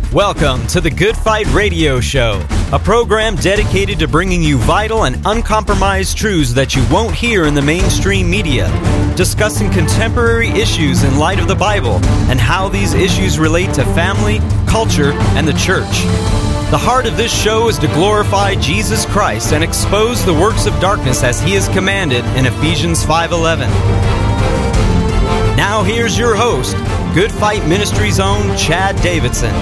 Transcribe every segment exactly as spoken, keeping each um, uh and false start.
Welcome to the Good Fight Radio Show, a program dedicated to bringing you vital and uncompromised truths that you won't hear in the mainstream media, discussing contemporary issues in light of the Bible and how these issues relate to family, culture, and the church. The heart of this show is to glorify Jesus Christ and expose the works of darkness as He is commanded in Ephesians five eleven. Now here's your host, Good Fight Ministries' own Chad Davidson.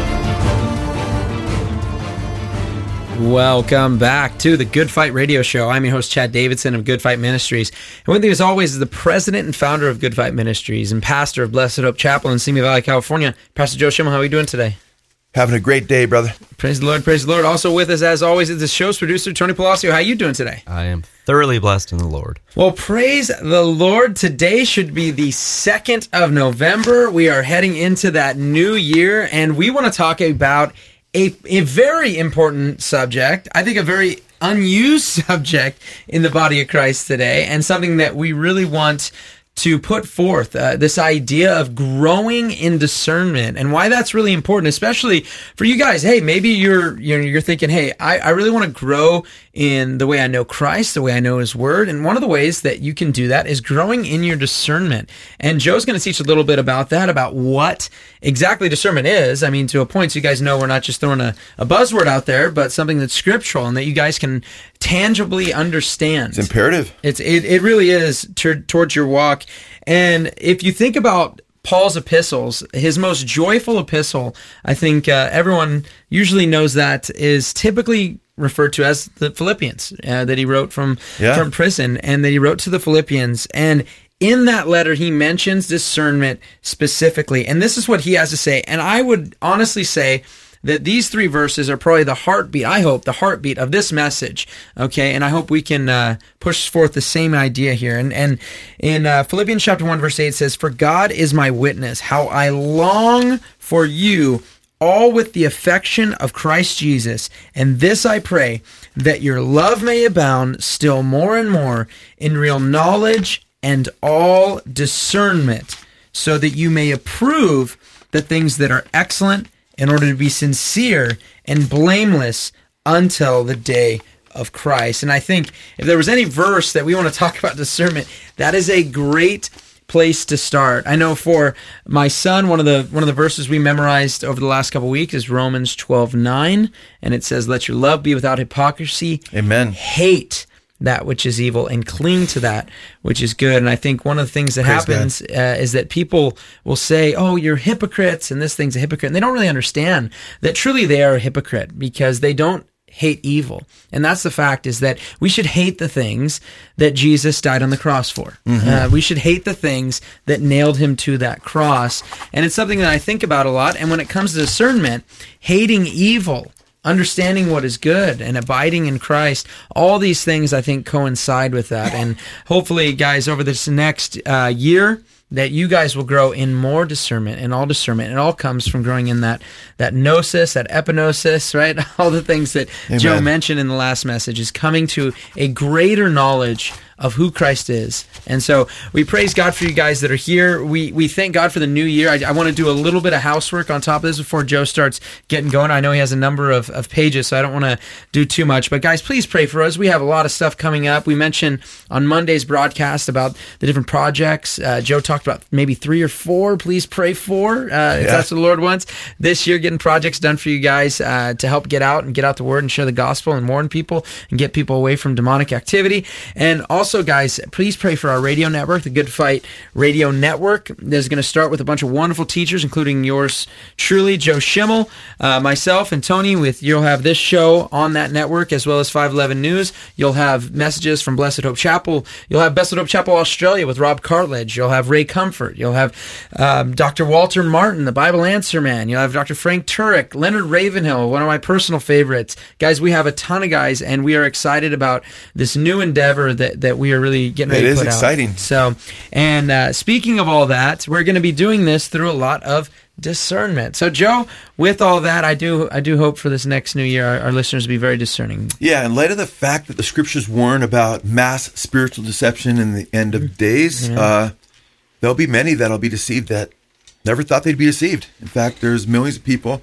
Welcome back to the Good Fight Radio Show. I'm your host, Chad Davidson of Good Fight Ministries. And with me, as always, is the president and founder of Good Fight Ministries and pastor of Blessed Hope Chapel in Simi Valley, California, Pastor Joe Schimmel. How are you doing today? Having a great day, brother. Praise the Lord, praise the Lord. Also with us, as always, is the show's producer, Tony Palacio. How are you doing today? I am thoroughly blessed in the Lord. Well, praise the Lord. Today should be the second of November. We are heading into that new year, and we want to talk about A, a very important subject, I think a very unused subject in the body of Christ today, and something that we really want to put forth, uh, this idea of growing in discernment and why that's really important, especially for you guys. Hey, maybe you're you're, you're thinking, hey, I, I really want to grow in the way I know Christ, the way I know His Word, and one of the ways that you can do that is growing in your discernment. And Joe's going to teach a little bit about that, about what exactly discernment is. I mean, to a point, so you guys know we're not just throwing a, a buzzword out there, but something that's scriptural and that you guys can tangibly understand. It's imperative. It's it, it really is t- towards your walk. And if you think about Paul's epistles, his most joyful epistle, I think uh, everyone usually knows that, is typically referred to as the Philippians, uh, that he wrote from, yeah. from prison, and that he wrote to the Philippians. And in that letter, he mentions discernment specifically. And this is what he has to say. And I would honestly say that these three verses are probably the heartbeat, I hope, the heartbeat of this message, okay? And I hope we can uh, push forth the same idea here. And, and in uh, Philippians chapter one, verse eight, it says, "For God is my witness, how I long for you all with the affection of Christ Jesus. And this I pray, that your love may abound still more and more in real knowledge and all discernment, so that you may approve the things that are excellent, in order to be sincere and blameless until the day of Christ." And I think if there was any verse that we want to talk about discernment, that is a great place to start. I know for my son, one of the one of the verses we memorized over the last couple of weeks is Romans twelve nine, and it says, "Let your love be without hypocrisy. Amen. Hate that which is evil and cling to that which is good." And I think one of the things that Praise happens uh, is that people will say, "Oh, you're hypocrites, and this thing's a hypocrite." And they don't really understand that truly they are a hypocrite because they don't hate evil. And that's the fact, is that we should hate the things that Jesus died on the cross for. Mm-hmm. Uh, we should hate the things that nailed Him to that cross. And it's something that I think about a lot. And when it comes to discernment, hating evil, understanding what is good, and abiding in Christ, all these things I think coincide with that. And hopefully, guys, over this next uh, year, that you guys will grow in more discernment, and all discernment. It all comes from growing in that that gnosis, that epignosis, right? All the things that Amen. Joe mentioned in the last message is coming to a greater knowledge of who Christ is. And so we praise God for you guys that are here. We we thank God for the new year. I, I want to do a little bit of housework on top of this before Joe starts getting going. I know he has a number of, of pages, so I don't want to do too much. But guys, please pray for us. We have a lot of stuff coming up. We mentioned on Monday's broadcast about the different projects. Uh, Joe talked about maybe three or four. Please pray for, uh, yeah. if that's what the Lord wants. This year, getting projects done for you guys uh, to help get out and get out the word and share the gospel and warn people and get people away from demonic activity. And also, Also, guys, please pray for our radio network, the Good Fight Radio Network. There's going to start with a bunch of wonderful teachers, including yours truly, Joe Schimmel, uh, myself, and Tony. With you'll have this show on that network, as well as five eleven News. You'll have messages from Blessed Hope Chapel. You'll have Blessed Hope Chapel Australia with Rob Cartledge. You'll have Ray Comfort. You'll have um, Doctor Walter Martin, the Bible Answer Man. You'll have Doctor Frank Turek, Leonard Ravenhill, one of my personal favorites. Guys, we have a ton of guys, and we are excited about this new endeavor that, that we are really getting ready to put out. It is exciting. So, and uh, speaking of all that, we're going to be doing this through a lot of discernment. So, Joe, with all that, I do I do hope for this next new year our, our listeners will be very discerning. Yeah, in light of the fact that the scriptures warn about mass spiritual deception in the end of days, yeah. uh, there'll be many that'll be deceived that never thought they'd be deceived. In fact, there's millions of people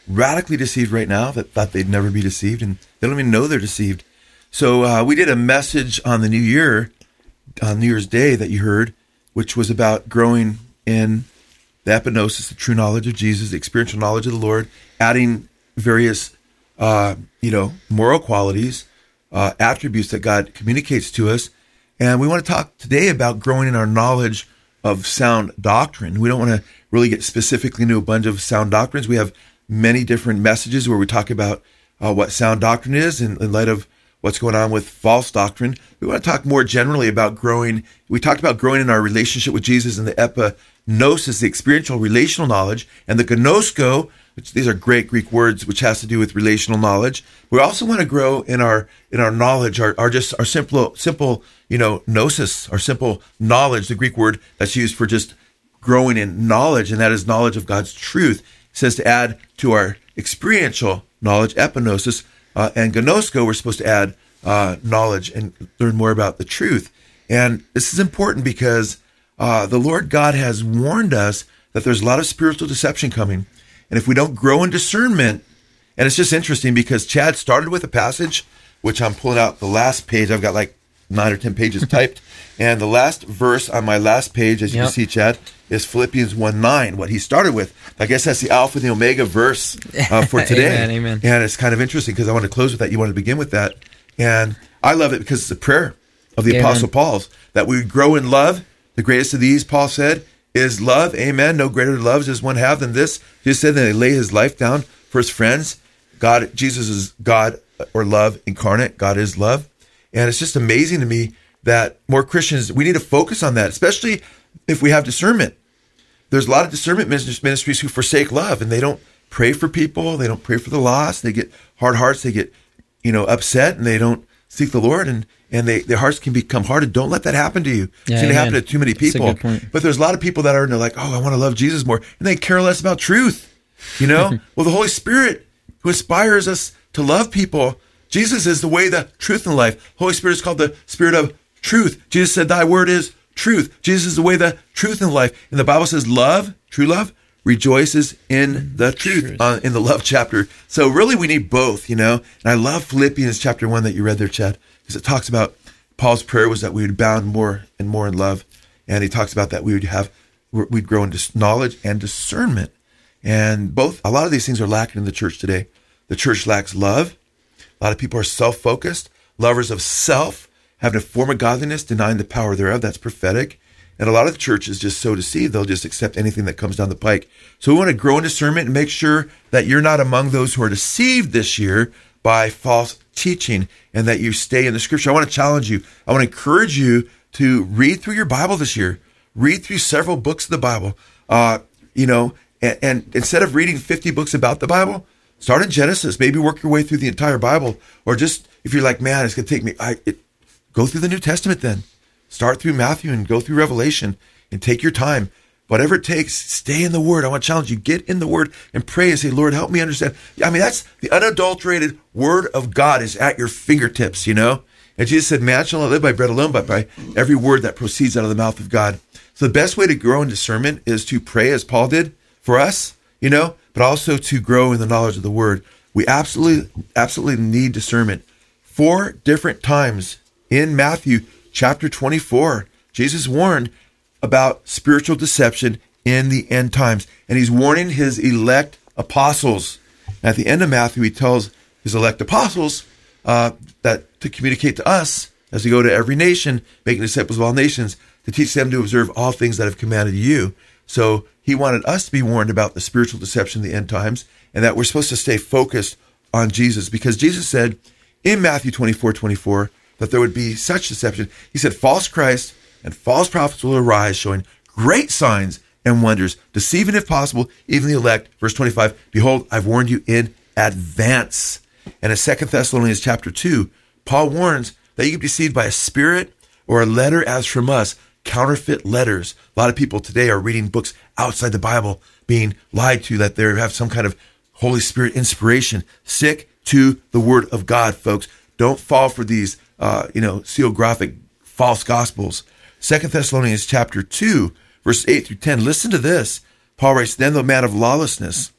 radically deceived right now that thought they'd never be deceived, and they don't even know they're deceived. So uh, we did a message on the New Year, on New Year's Day that you heard, which was about growing in the epignosis, the true knowledge of Jesus, the experiential knowledge of the Lord, adding various, uh, you know, moral qualities, uh, attributes that God communicates to us. And we want to talk today about growing in our knowledge of sound doctrine. We don't want to really get specifically into a bunch of sound doctrines. We have many different messages where we talk about uh, what sound doctrine is in, in light of what's going on with false doctrine. We want to talk more generally about growing. We talked about growing in our relationship with Jesus and the epignosis, the experiential relational knowledge, and the gnosko, which these are great Greek words, which has to do with relational knowledge. We also want to grow in our in our knowledge, our, our just our simple simple you know gnosis, our simple knowledge, the Greek word that's used for just growing in knowledge, and that is knowledge of God's truth. It says to add to our experiential knowledge, epignosis, uh, and gnosko, we're supposed to add uh, knowledge and learn more about the truth. And this is important because uh, the Lord God has warned us that there's a lot of spiritual deception coming. And if we don't grow in discernment, and it's just interesting because Chad started with a passage, which I'm pulling out the last page. I've got like nine or ten pages typed. And the last verse on my last page, as you yep. can see, Chad, is Philippians one nine, what he started with. I guess that's the Alpha and the Omega verse uh, for today. Amen, amen. And it's kind of interesting because I want to close with that. You want to begin with that. And I love it because it's a prayer of the amen. Apostle Paul's, that we would grow in love. The greatest of these, Paul said, is love. Amen. No greater love does one have than this. He said that he lay his life down for his friends. God, Jesus is God or love incarnate. God is love. And it's just amazing to me that more Christians, we need to focus on that, especially if we have discernment. There's a lot of discernment ministries who forsake love, and they don't pray for people. They don't pray for the lost. They get hard hearts. They get, you know, upset, and they don't seek the Lord, and, and they, their hearts can become hardened. Don't let that happen to you. Yeah, it's going to happen to too many people. But there's a lot of people that are and they're like, oh, I want to love Jesus more, and they care less about truth. You know, well, the Holy Spirit who inspires us to love people. Jesus is the way, the truth, and life. Holy Spirit is called the Spirit of truth. Jesus said, thy word is truth. Jesus is the way, the truth, and life. And the Bible says love, true love, rejoices in the truth, uh, in the love chapter. So really we need both, you know. And I love Philippians chapter one that you read there, Chad, because it talks about Paul's prayer was that we would abound more and more in love. And he talks about that we would have, we'd grow in knowledge and discernment. And both, a lot of these things are lacking in the church today. The church lacks love. A lot of people are self-focused, lovers of self, having a form of godliness, denying the power thereof. That's prophetic. And a lot of the church is just so deceived, they'll just accept anything that comes down the pike. So we want to grow in discernment and make sure that you're not among those who are deceived this year by false teaching, and that you stay in the scripture. I want to challenge you. I want to encourage you to read through your Bible this year. Read through several books of the Bible. Uh, you know, and, and instead of reading fifty books about the Bible, start in Genesis. Maybe work your way through the entire Bible. Or just, if you're like, man, it's going to take me, I it, go through the New Testament then. Start through Matthew and go through Revelation and take your time. Whatever it takes, stay in the Word. I want to challenge you. Get in the Word and pray and say, Lord, help me understand. I mean, that's the unadulterated Word of God is at your fingertips, you know? And Jesus said, man shall not live by bread alone, but by every word that proceeds out of the mouth of God. So the best way to grow in discernment is to pray as Paul did for us, you know, but also to grow in the knowledge of the Word. We absolutely, absolutely need discernment. Four different times in Matthew chapter twenty-four, Jesus warned about spiritual deception in the end times. And he's warning his elect apostles. At the end of Matthew, he tells his elect apostles uh, that to communicate to us as we go to every nation, making disciples of all nations, to teach them to observe all things that I've commanded you. So he wanted us to be warned about the spiritual deception in the end times, and that we're supposed to stay focused on Jesus. Because Jesus said in Matthew twenty-four twenty-four that there would be such deception. He said, false Christ and false prophets will arise, showing great signs and wonders, deceiving, if possible, even the elect. Verse twenty-five, behold, I've warned you in advance. And in Second Thessalonians chapter two, Paul warns that you can be deceived by a spirit or a letter as from us, counterfeit letters. A lot of people today are reading books outside the Bible, being lied to that they have some kind of Holy Spirit inspiration. Stick to the Word of God, folks. Don't fall for these, uh, you know, pseudographic false gospels. Second Thessalonians chapter two, verse eight through ten. Listen to this. Paul writes, then the man of lawlessness, speaking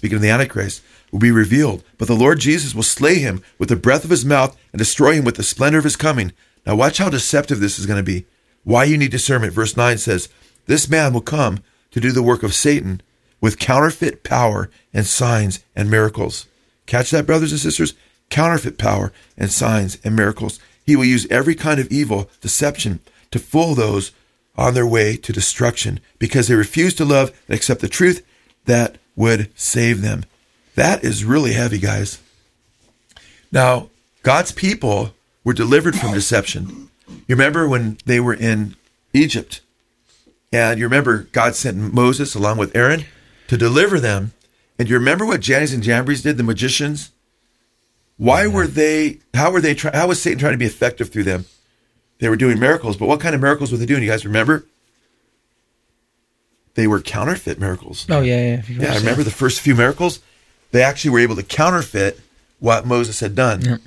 speaking of the Antichrist, will be revealed. But the Lord Jesus will slay him with the breath of his mouth and destroy him with the splendor of his coming. Now watch how deceptive this is going to be. Why you need discernment. Verse nine says, this man will come to do the work of Satan with counterfeit power and signs and miracles. Catch that, brothers and sisters? Counterfeit power and signs and miracles. He will use every kind of evil deception to fool those on their way to destruction because they refuse to love and accept the truth that would save them. That is really heavy, guys. Now, God's people were delivered from deception. You remember when they were in Egypt, and you remember God sent Moses along with Aaron to deliver them. And you remember what Jannes and Jambres did, the magicians? Why were they, how were they, try, how was Satan trying to be effective through them? They were doing miracles, but what kind of miracles were they doing? You guys remember? They were counterfeit miracles. Oh, yeah, yeah. Yeah, I remember the first few miracles. They actually were able to counterfeit what Moses had done. Yep.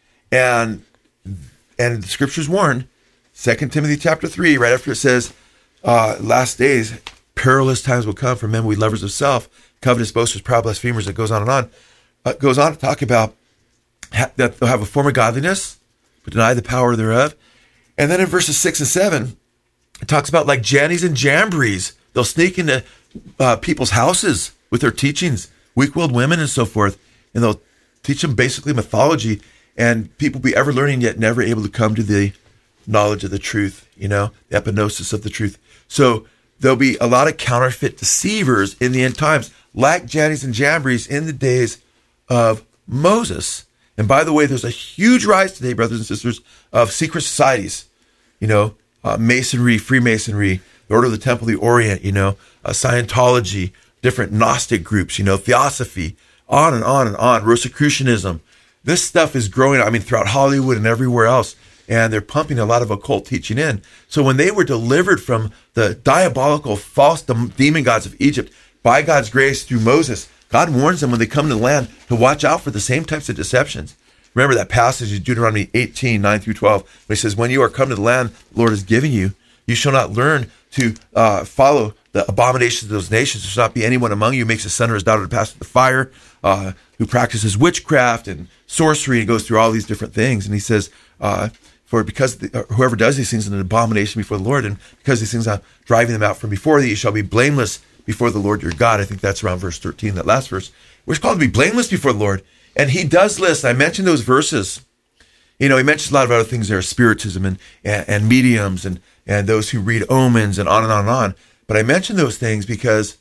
And and the scriptures warn, Second Timothy chapter three, right after it says, uh, last days, perilous times will come for men will be lovers of self, covetous, boasters, proud, blasphemers. It goes on and on. Uh, goes on to talk about ha- that they'll have a form of godliness, but deny the power thereof. And then in verses six and seven, it talks about like Jannes and Jambres. They'll sneak into uh, people's houses with their teachings, weak-willed women and so forth, and they'll teach them basically mythology, and people be ever learning yet never able to come to the knowledge of the truth, you know, the epignosis of the truth. So there'll be a lot of counterfeit deceivers in the end times, like Jannes and Jambres in the days of Moses. And by the way, there's a huge rise today, brothers and sisters, of secret societies, you know, uh, Masonry, Freemasonry, the Order of the Temple of the Orient, you know, uh, Scientology, different Gnostic groups, you know, Theosophy, on and on and on, Rosicrucianism. This stuff is growing, I mean, throughout Hollywood and everywhere else, and they're pumping a lot of occult teaching in. So when they were delivered from the diabolical false demon gods of Egypt by God's grace through Moses, God warns them when they come to the land to watch out for the same types of deceptions. Remember that passage in Deuteronomy eighteen, nine through twelve, where he says, when you are come to the land the Lord is giving you, you shall not learn to uh, follow the abominations of those nations. There shall not be anyone among you who makes his son or his daughter to pass through the fire, uh, who practices witchcraft and sorcery, and goes through all these different things. And he says, uh, for because the, uh, whoever does these things is an abomination before the Lord, and because these things are driving them out from before thee, you shall be blameless before the Lord your God. I think that's around verse thirteen, that last verse. We're called to be blameless before the Lord. And he does list, I mentioned those verses. You know, he mentions a lot of other things there, spiritism and, and, and mediums and, and those who read omens and on and on and on. But I mention those things because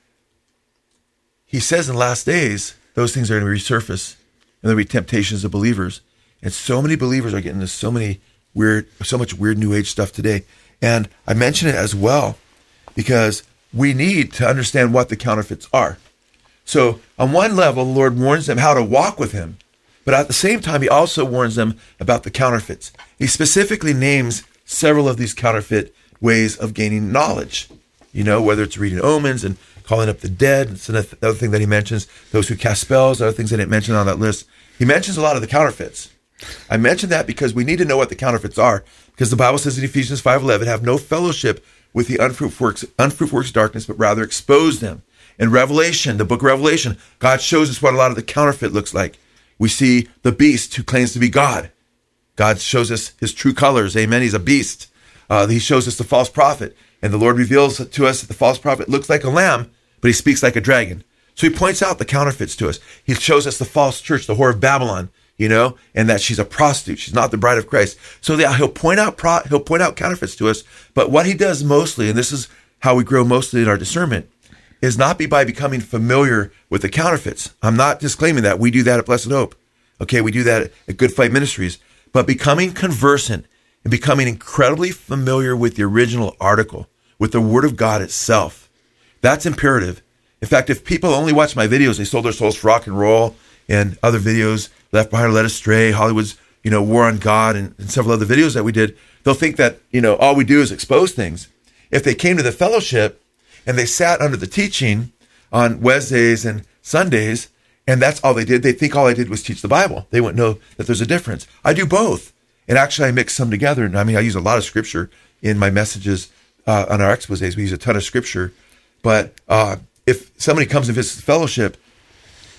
he says in the last days, those things are going to resurface and there'll be temptations of believers. And so many believers are getting into so many weird, so much weird new age stuff today. And I mention it as well because we need to understand what the counterfeits are. So on one level, the Lord warns them how to walk with him. But at the same time, he also warns them about the counterfeits. He specifically names several of these counterfeit ways of gaining knowledge. You know, whether it's reading omens and calling up the dead. It's another thing that he mentions. Those who cast spells, other things I didn't mention on that list. He mentions a lot of the counterfeits. I mentioned that because we need to know what the counterfeits are. Because the Bible says in Ephesians five eleven, have no fellowship with the unfruitful works, unfruitful works of darkness, but rather expose them. In Revelation, the book of Revelation, God shows us what a lot of the counterfeit looks like. We see the beast who claims to be God. God shows us his true colors. Amen. He's a beast. Uh, he shows us the false prophet. And the Lord reveals to us that the false prophet looks like a lamb, but he speaks like a dragon. So he points out the counterfeits to us. He shows us the false church, the whore of Babylon, you know, and that she's a prostitute. She's not the bride of Christ. So yeah, he'll point out pro- he'll point out counterfeits to us. But what he does mostly, and this is how we grow mostly in our discernment, is not be by becoming familiar with the counterfeits. I'm not disclaiming that. We do that at Blessed Hope. Okay, we do that at Good Fight Ministries. But becoming conversant and becoming incredibly familiar with the original article, with the Word of God itself, that's imperative. In fact, if people only watch my videos, they sold their souls for rock and roll and other videos, Left Behind or Led Astray, Hollywood's, you know, War on God, and, and several other videos that we did, they'll think that, you know, all we do is expose things. If they came to the fellowship and they sat under the teaching on Wednesdays and Sundays, and that's all they did, they think all I did was teach the Bible. They wouldn't know that there's a difference. I do both. And actually, I mix some together. And I mean, I use a lot of scripture in my messages uh, on our exposés. We use a ton of scripture. But uh, if somebody comes and visits the fellowship,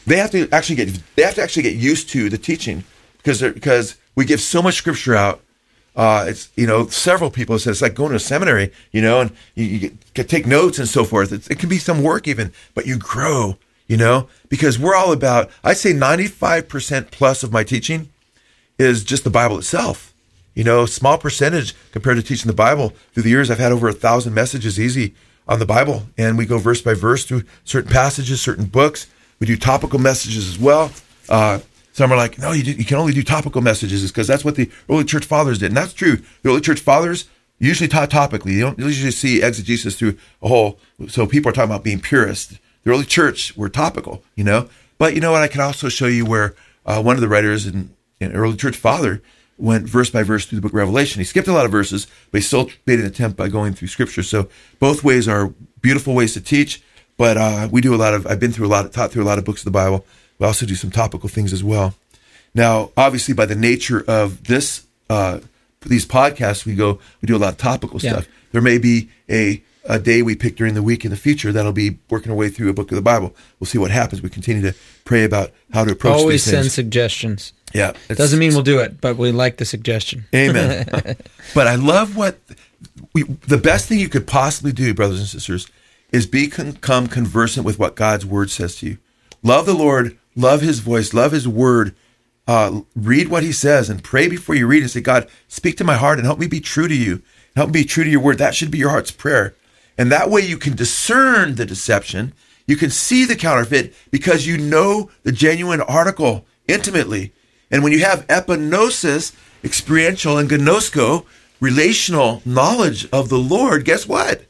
they have to actually get they have to actually get used to the teaching because because we give so much scripture out. Uh, it's you know several people said it's like going to a seminary, you know, and you, you get, get take notes and so forth. It's, it can be some work even, but you grow, you know, because we're all about. I'd say ninety-five percent plus of my teaching is just the Bible itself. You know, small percentage compared to teaching the Bible. Through the years, I've had over a thousand messages easy on the Bible, and we go verse by verse through certain passages, certain books. We do topical messages as well. Uh, some are like, no, you, do, you can only do topical messages because that's what the early church fathers did. And that's true. The early church fathers usually taught topically. You don't usually see exegesis through a whole. So people are talking about being purist. The early church were topical, you know. But you know what? I can also show you where uh, one of the writers in, in early church father went verse by verse through the book of Revelation. He skipped a lot of verses, but he still made an attempt by going through scripture. So both ways are beautiful ways to teach, but uh, we do a lot of, I've been through a lot, of, taught through a lot of books of the Bible. We also do some topical things as well. Now, obviously by the nature of this, uh, these podcasts, we go, we do a lot of topical yeah. stuff. There may be a, a day we pick during the week in the future that'll be working our way through a book of the Bible. We'll see what happens. We continue to pray about how to approach Always these things. send suggestions. Yeah. Doesn't mean we'll do it, but we like the suggestion. Amen. But I love what, we, the best thing you could possibly do, brothers and sisters, is become conversant with what God's word says to you. Love the Lord, love his voice, love his word, uh, read what he says and pray before you read and say, God, speak to my heart and help me be true to you. Help me be true to your word. That should be your heart's prayer. And that way you can discern the deception. You can see the counterfeit because you know the genuine article intimately. And when you have epignosis, experiential, and gnosko, relational knowledge of the Lord, guess what?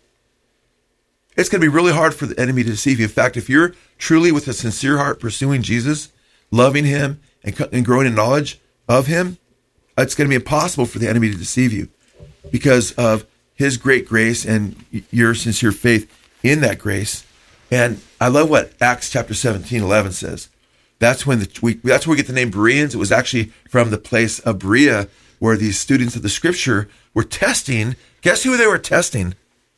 It's going to be really hard for the enemy to deceive you. In fact, if you're truly with a sincere heart pursuing Jesus, loving him, and, and growing in knowledge of him, it's going to be impossible for the enemy to deceive you because of his great grace and your sincere faith in that grace. And I love what Acts chapter seventeen, eleven says. That's when the, we, that's where we get the name Bereans. It was actually from the place of Berea where these students of the scripture were testing. Guess who they were testing?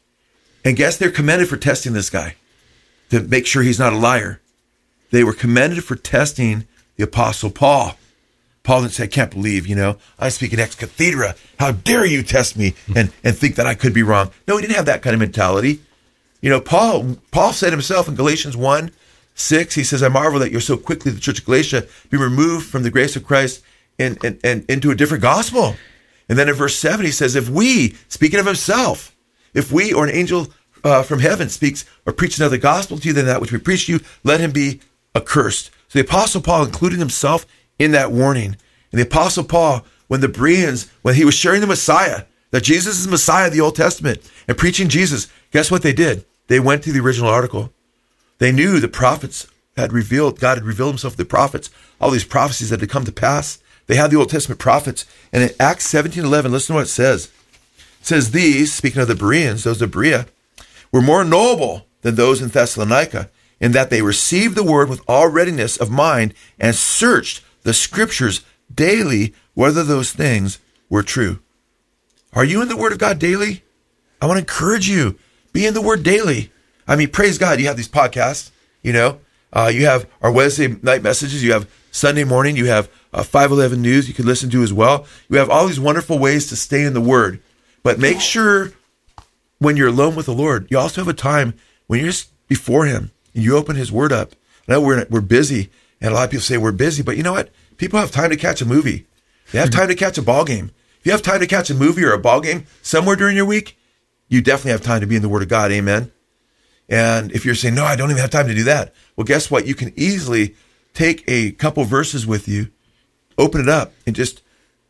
And guess they're commended for testing this guy to make sure he's not a liar. They were commended for testing the apostle Paul. Paul didn't say, I can't believe, you know, I speak in ex cathedra. How dare you test me and, and think that I could be wrong? No, he didn't have that kind of mentality. You know, Paul, Paul said himself in Galatians one, six, he says, I marvel that you're so quickly, the church of Galatia, be removed from the grace of Christ and, and, and into a different gospel. And then in verse seven, he says, if we, speaking of himself, if we or an angel uh, from heaven speaks or preaches another gospel to you than that which we preach to you, let him be accursed. So the apostle Paul included himself in that warning. And the apostle Paul, when the Bereans, when he was sharing the Messiah, that Jesus is the Messiah of the Old Testament and preaching Jesus, guess what they did? They went to the original article. They knew the prophets had revealed, God had revealed himself to the prophets, all these prophecies that had come to pass. They had the Old Testament prophets. And in Acts seventeen eleven, listen to what it says. It says, these, speaking of the Bereans, those of Berea, were more noble than those in Thessalonica, in that they received the word with all readiness of mind and searched the scriptures daily whether those things were true. Are you in the word of God daily? I want to encourage you. Be in the word daily. I mean, praise God, you have these podcasts, you know. Uh, you have our Wednesday night messages. You have Sunday morning. You have uh, five eleven News you can listen to as well. You have all these wonderful ways to stay in the word. But make sure when you're alone with the Lord, you also have a time when you're just before him and you open his word up. I know we're, we're busy, and a lot of people say we're busy, but you know what? People have time to catch a movie. They have time to catch a ball game. If you have time to catch a movie or a ball game somewhere during your week, you definitely have time to be in the word of God. Amen. And if you're saying, no, I don't even have time to do that. Well, guess what? You can easily take a couple verses with you, open it up, and just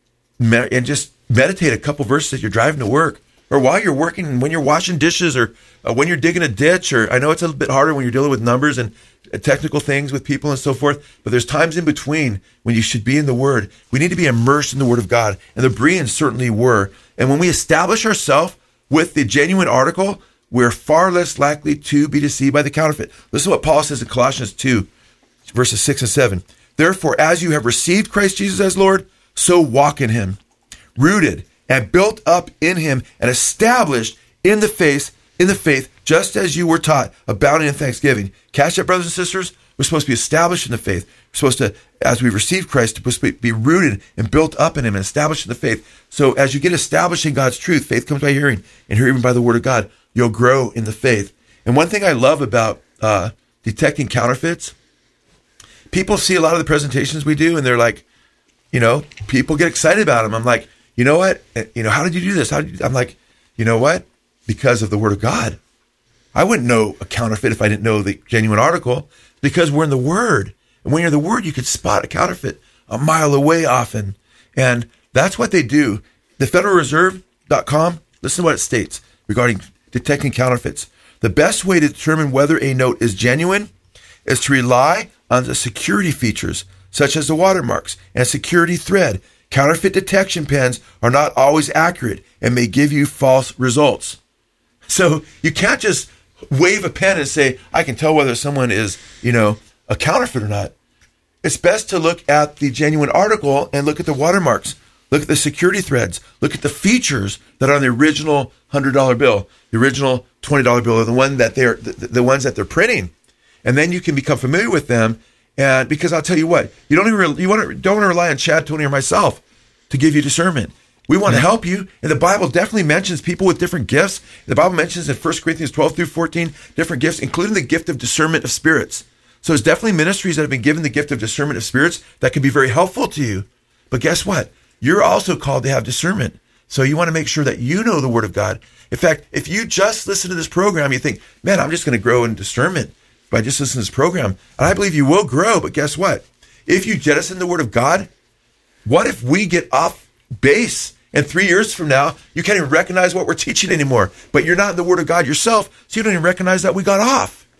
and just meditate a couple verses as you're driving to work, or while you're working, when you're washing dishes, or uh, when you're digging a ditch. Or I know it's a little bit harder when you're dealing with numbers and technical things with people and so forth, but there's times in between when you should be in the Word. We need to be immersed in the Word of God, and the Bereans certainly were. And when we establish ourselves with the genuine article, we're far less likely to be deceived by the counterfeit. Listen to what Paul says in Colossians two, verses six and seven. Therefore, as you have received Christ Jesus as Lord, so walk in him, rooted and built up in him and established in the faith, in the faith, just as you were taught, abounding in thanksgiving. Catch that, brothers and sisters? We're supposed to be established in the faith. We're supposed to, as we receive Christ, we're supposed to be rooted and built up in him and established in the faith. So as you get established in God's truth, faith comes by hearing, and hearing by the word of God. You'll grow in the faith. And one thing I love about uh, detecting counterfeits, people see a lot of the presentations we do, and they're like, you know, people get excited about them. I'm like, you know what? You know, how did you do this? How did you? I'm like, you know what? Because of the word of God. I wouldn't know a counterfeit if I didn't know the genuine article, because we're in the word. And when you're in the word, you can spot a counterfeit a mile away often. And that's what they do. The Federal Reserve dot com, listen to what it states regarding detecting counterfeits. The best way to determine whether a note is genuine is to rely on the security features, such as the watermarks and security thread. Counterfeit detection pens are not always accurate and may give you false results. So you can't just wave a pen and say, I can tell whether someone is, you know, a counterfeit or not. It's best to look at the genuine article and look at the watermarks. Look at the security threads. Look at the features that are on the original one hundred dollar bill, the original twenty dollar bill, or the one that they're the, the ones that they're printing. And then you can become familiar with them. And because I'll tell you what, you don't even you want to don't want to rely on Chad, Tony, or myself to give you discernment. We want to help you. And the Bible definitely mentions people with different gifts. The Bible mentions in First Corinthians twelve through fourteen different gifts, including the gift of discernment of spirits. So there's definitely ministries that have been given the gift of discernment of spirits that can be very helpful to you. But guess what? You're also called to have discernment. So you want to make sure that you know the word of God. In fact, if you just listen to this program, you think, man, I'm just going to grow in discernment by just listening to this program. And I believe you will grow. But guess what? If you jettison the word of God, what if we get off base and three years from now, you can't even recognize what we're teaching anymore, but you're not in the word of God yourself, so you don't even recognize that we got off.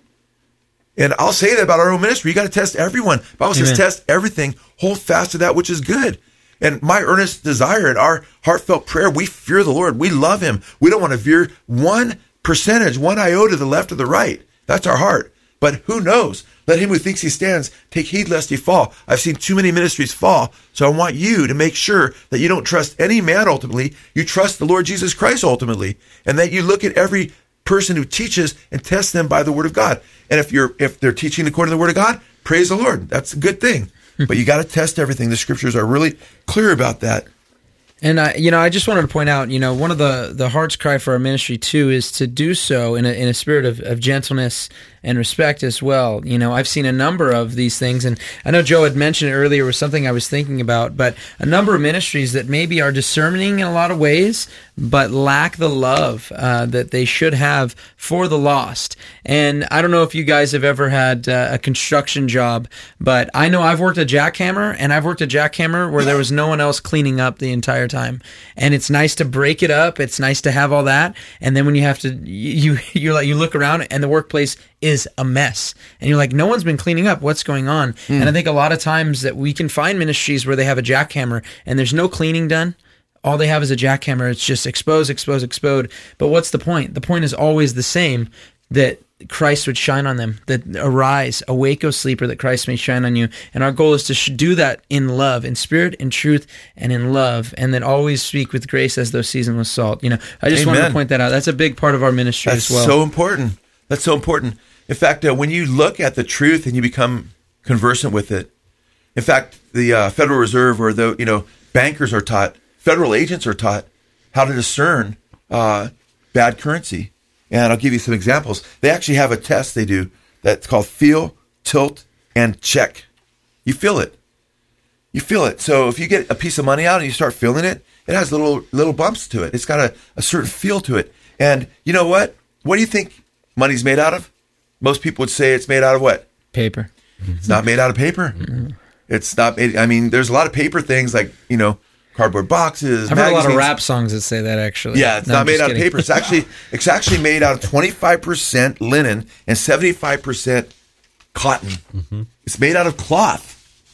And I'll say that about our own ministry. You got to test everyone. The Bible says test everything, hold fast to that which is good. And my earnest desire and our heartfelt prayer, we fear the Lord. We love him. We don't want to veer one percentage, one iota to the left or the right. That's our heart. But who knows? Let him who thinks he stands take heed lest he fall. I've seen too many ministries fall. So I want you to make sure that you don't trust any man ultimately. You trust the Lord Jesus Christ ultimately. And that you look at every person who teaches and test them by the word of God. And if you're if they're teaching according to the word of God, praise the Lord. That's a good thing. But you got to test everything. The scriptures are really clear about that. And, I, you know, I just wanted to point out, you know, one of the, the heart's cry for our ministry, too, is to do so in a, in a spirit of, of gentleness and respect as well. You know, I've seen a number of these things, and I know Joe had mentioned it earlier, was something I was thinking about, but a number of ministries that maybe are discerning in a lot of ways, but lack the love uh, that they should have for the lost. And I don't know if you guys have ever had uh, a construction job, but I know I've worked a jackhammer, and I've worked a jackhammer where there was no one else cleaning up the entire time. And it's nice to break it up. It's nice to have all that. And then when you have to, you you like you look around and the workplace is a mess. And you're like, no one's been cleaning up. What's going on? Mm. And I think a lot of times that we can find ministries where they have a jackhammer and there's no cleaning done. All they have is a jackhammer. It's just expose, expose, explode. But what's the point? The point is always the same, that Christ would shine on them, that arise, awake, O sleeper, that Christ may shine on you. And our goal is to sh- do that in love, in spirit, in truth, and in love, and then always speak with grace as though seasoned with salt. You know, I just Amen. wanted to point that out. That's a big part of our ministry That's as well. That's so important. That's so important. In fact, uh, when you look at the truth and you become conversant with it, in fact, the uh, Federal Reserve or the, you know, bankers are taught, federal agents are taught how to discern uh, bad currency. And I'll give you some examples. They actually have a test they do that's called feel, tilt, and check. You feel it. You feel it. So if you get a piece of money out and you start feeling it, it has little little bumps to it. It's got a, a certain feel to it. And you know what? What do you think money's made out of? Most people would say it's made out of what? Paper. It's not made out of paper. Mm-hmm. It's not made, I mean, there's a lot of paper things like, you know, cardboard boxes. I've heard a lot of rap songs that say that, actually. Yeah, it's no, not I'm made out kidding. of paper. It's actually it's actually made out of twenty-five percent linen and seventy-five percent cotton. Mm-hmm. It's made out of cloth.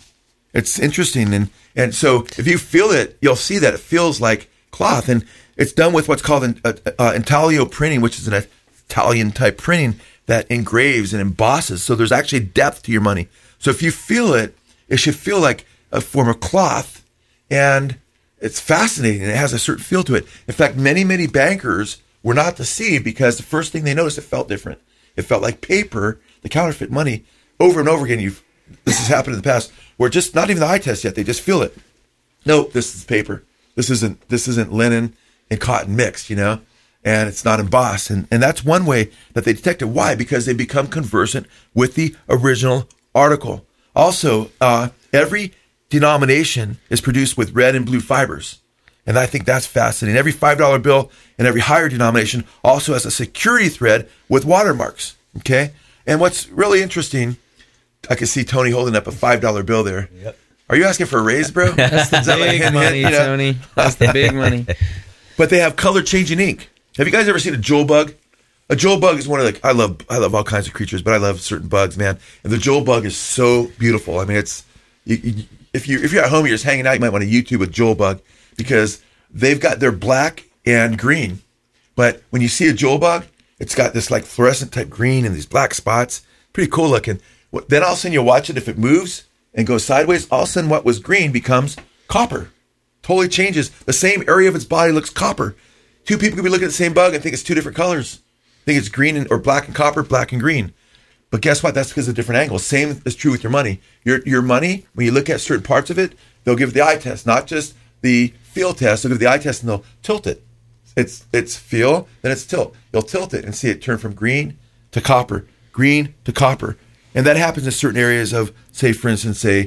It's interesting. And, and so if you feel it, you'll see that it feels like cloth. And it's done with what's called an, uh, uh, intaglio printing, which is an Italian type printing that engraves and embosses. So there's actually depth to your money. So if you feel it, it should feel like a form of cloth. And it's fascinating. It has a certain feel to it. In fact, many, many bankers were not deceived because the first thing they noticed, it felt different. It felt like paper, the counterfeit money, over and over again, you've this has happened in the past where just not even the eye test yet, they just feel it. Nope, this is paper. This isn't this isn't linen and cotton mixed, you know, and it's not embossed. And, and that's one way that they detect it. Why? Because they become conversant with the original article. Also, uh, every denomination is produced with red and blue fibers. And I think that's fascinating. Every five dollar bill and every higher denomination also has a security thread with watermarks. Okay? And what's really interesting, I can see Tony holding up a five dollar bill there. Yep. Are you asking for a raise, bro? That's the big like money, hit, you know? Tony. That's the big money. But they have color changing ink. Have you guys ever seen a jewel bug? A jewel bug is one of the, I love I love all kinds of creatures, but I love certain bugs, man. And the jewel bug is so beautiful. I mean, it's, you, you, if, you, if you're at home, you're just hanging out, you might want to YouTube a jewel bug because they've got, they're black and green. But when you see a jewel bug, it's got this like fluorescent type green and these black spots. Pretty cool looking. Then all of a sudden you'll watch it, if it moves and goes sideways, all of a sudden what was green becomes copper. Totally changes. The same area of its body looks copper. Two people could be looking at the same bug and think it's two different colors. Think it's green and, or black and copper, black and green. But guess what? That's because of different angles. Same is true with your money. Your your money, when you look at certain parts of it, they'll give the eye test, not just the feel test. They'll give the eye test and they'll tilt it. It's it's feel, then it's tilt. You'll tilt it and see it turn from green to copper, green to copper. And that happens in certain areas of, say, for instance, say,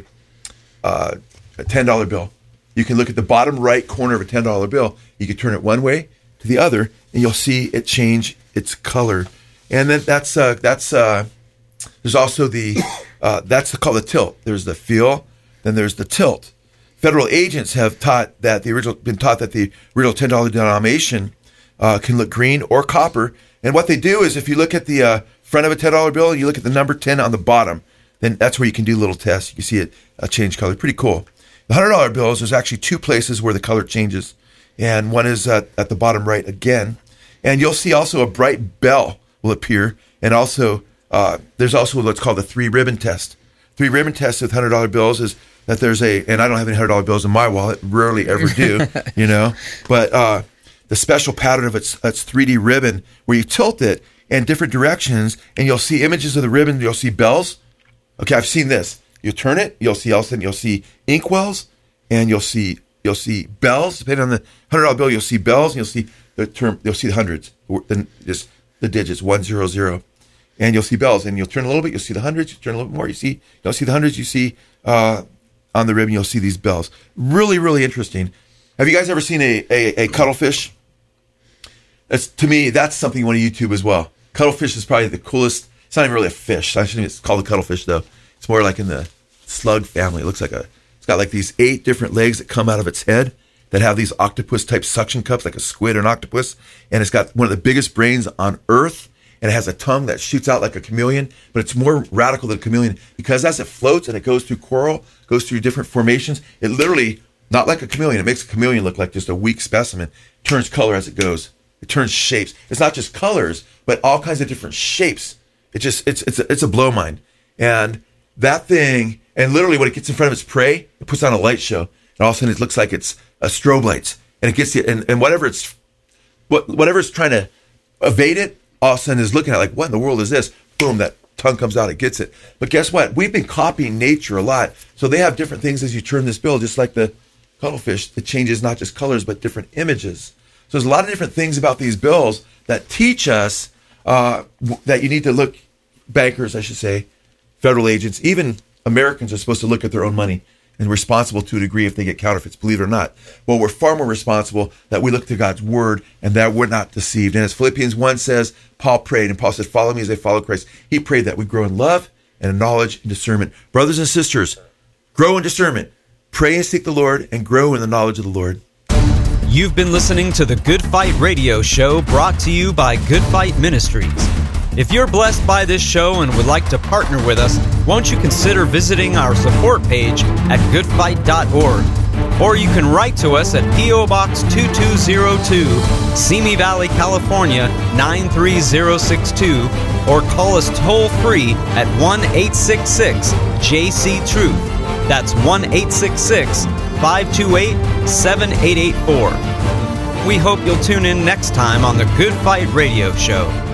uh, a ten dollar bill. You can look at the bottom right corner of a ten dollar bill. You can turn it one way to the other, and you'll see it change its color. And then that's, uh, that's uh, there's also the, uh, that's called the tilt. There's the feel, then there's the tilt. Federal agents have taught that the original, been taught that the original ten dollar denomination uh, can look green or copper. And what they do is if you look at the uh, front of a ten dollar bill, you look at the number ten on the bottom, then that's where you can do little tests. You can see it uh, change color. Pretty cool. The one hundred dollar bills, there's actually two places where the color changes. And one is uh, at the bottom right again. And you'll see also a bright bell will appear. And also, uh, there's also what's called the three ribbon test. Three ribbon test with one hundred dollar bills is that there's a, and I don't have any one hundred dollar bills in my wallet, rarely ever do, you know, but uh, the special pattern of its, its three D ribbon where you tilt it in different directions and you'll see images of the ribbon, you'll see bells. Okay, I've seen this. You turn it, you'll see all of a sudden you'll see inkwells and you'll see you'll see bells. Depending on the one hundred dollar bill, you'll see bells and you'll see the term, you'll see the hundreds, then just the digits, one, zero, zero. And you'll see bells and you'll turn a little bit, you'll see the hundreds, you turn a little bit more, you see, you'll see the hundreds, you see uh, on the ribbon, you'll see these bells. Really, really interesting. Have you guys ever seen a, a, a cuttlefish? That's, to me, that's something you want to YouTube as well. Cuttlefish is probably the coolest. It's not even really a fish. I shouldn't even call it cuttlefish though. It's more like in the slug family. It looks like a, it's got like these eight different legs that come out of its head that have these octopus type suction cups like a squid or an octopus. And it's got one of the biggest brains on earth. And it has a tongue that shoots out like a chameleon, but it's more radical than a chameleon because as it floats and it goes through coral, goes through different formations, it literally, not like a chameleon, it makes a chameleon look like just a weak specimen, turns color as it goes. It turns shapes. It's not just colors, but all kinds of different shapes. It just, it's, it's, a, it's a blow mind. And that thing, and literally when it gets in front of its prey, it puts on a light show. And all of a sudden it looks like it's a strobe lights. And it gets the, and, and whatever it's, what, whatever it's trying to evade it, all of a sudden is looking at like, what in the world is this? Boom, that tongue comes out, it gets it. But guess what? We've been copying nature a lot. So they have different things as you turn this bill, just like the cuttlefish. It changes not just colors, but different images. So there's a lot of different things about these bills that teach us uh, w- that you need to look, bankers, I should say, federal agents, even Americans are supposed to look at their own money and responsible to a degree if they get counterfeits, believe it or not. Well, we're far more responsible that we look to God's word and that we're not deceived. And as Philippians one says, Paul prayed, and Paul said, follow me as I follow Christ. He prayed that we grow in love and in knowledge and discernment. Brothers and sisters, grow in discernment. Pray and seek the Lord and grow in the knowledge of the Lord. You've been listening to the Good Fight Radio Show brought to you by Good Fight Ministries. If you're blessed by this show and would like to partner with us, won't you consider visiting our support page at good fight dot org? Or you can write to us at P O Box two two zero two, Simi Valley, California nine three zero six two, or call us toll free at one eight six six J C Truth. That's one eight six six five two eight seven eight eight four. We hope you'll tune in next time on the Good Fight Radio Show.